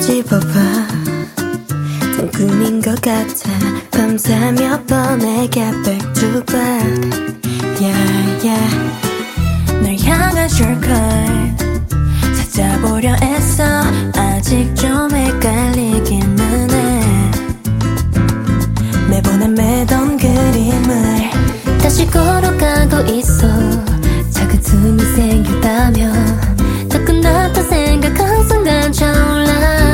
꼬집어봐. 난 꿈인 것 같아. 밤새며 뻔하게 back to back. Yeah, yeah. 널 향한 shortcut 찾아보려 애써 아직 좀 헷갈리기는 해. 매번 매던 그림을 다시 걸어가고 있어. 작은 틈이 생겼다면 더 끝났다 생각한 순간 차올라.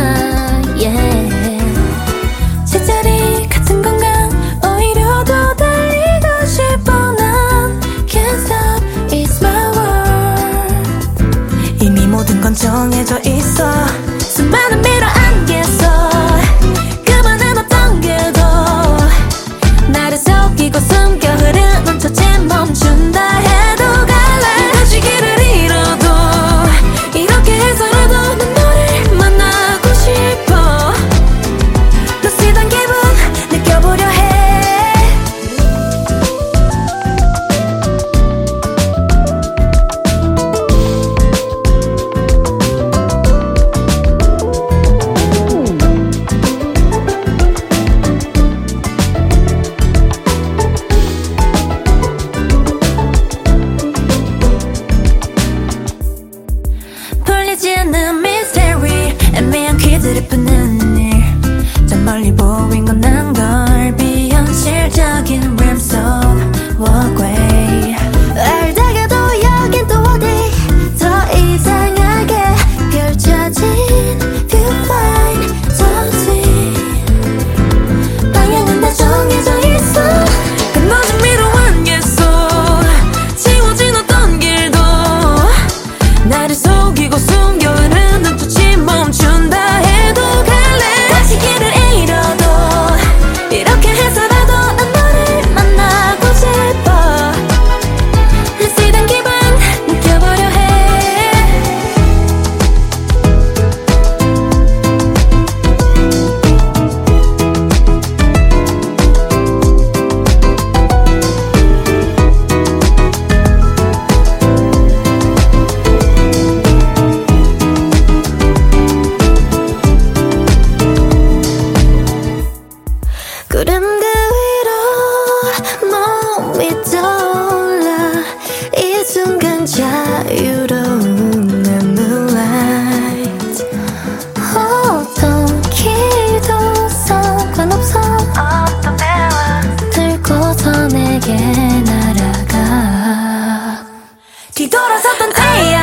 Yeah. 제자리 같은 건가 오히려 더 달리고 싶어. 난 can't stop it's my world. 이미 모든 건 정해져 있어. 수많은 미러 안개서 그만은 없던 길도 나를 속이고 숨겨 흐르는 터치 멈춘다 해도 갈래. 다시 길을 잃어도 이렇게 해서라도 난 너를 만나고 싶어. 놓치던 기분 느껴보려 해. 풀리지 않는 미스테리 애매한 퀴즈를 푸는 일. 저 멀리 보인 건 난 걸 비현실적인 realm 속 walkway. 알다가도 여긴 또 어디 더 이상하게 펼쳐진 viewfind touching. 방향은 다 정해져 있어. 끊어진 미로 안개 속 지워진 어떤 길도 나를 속이고 숨겨 흐르는 touch 멈춘다 해도 갈래. 다시 길을 잃어도 이렇게 해서라도 난 너를 만나고 싶어. 느끼던 기분 느껴보려 해. 구름 그 위로 몸이 떠올라. 이 순간 자유로운 moonlight. 어떤 길도 상관없어. 어떤 배와 들고서 내게 날아가. 뒤돌아섰던 태양